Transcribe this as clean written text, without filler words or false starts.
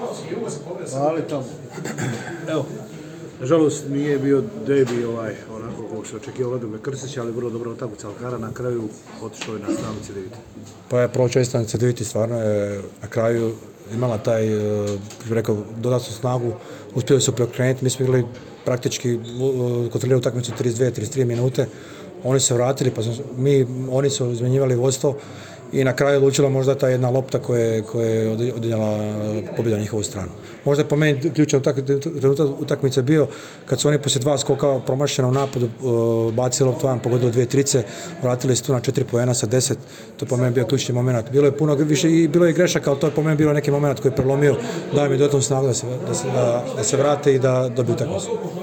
Ali tamo. Evo, nažalost nije bio debi onako kako se očekivao Vladimir Krstić, ali vrlo dobra utakmica Alkara na kraju otišao je na stranu Cedevite. Pa je prvo često Cedevite stvarno je na kraju imala taj, rekao, dodatnu snagu, uspjeli su preokrenuti, mi smo igrali praktički kontrolirali utakmicu 32-33 minute, oni se vratili, pa oni su izmenjivali vodstvo i na kraju odlučila možda ta jedna lopta koja je odnijela pobjeda na njihovu stranu. Možda je po meni ključan trenutak utakmice bio kad su oni poslije 2 skoka promašena u napadu bacili loptu van, pogodili 2 trice, vratili se tu na 4 poena sa 10, to je po meni bio ključni moment. Bilo je puno više i bilo je grešaka, ali to je po meni bilo neki moment koji je prelomio, dao mi dodatnu snagu da se vrate i da dobiju utakmicu.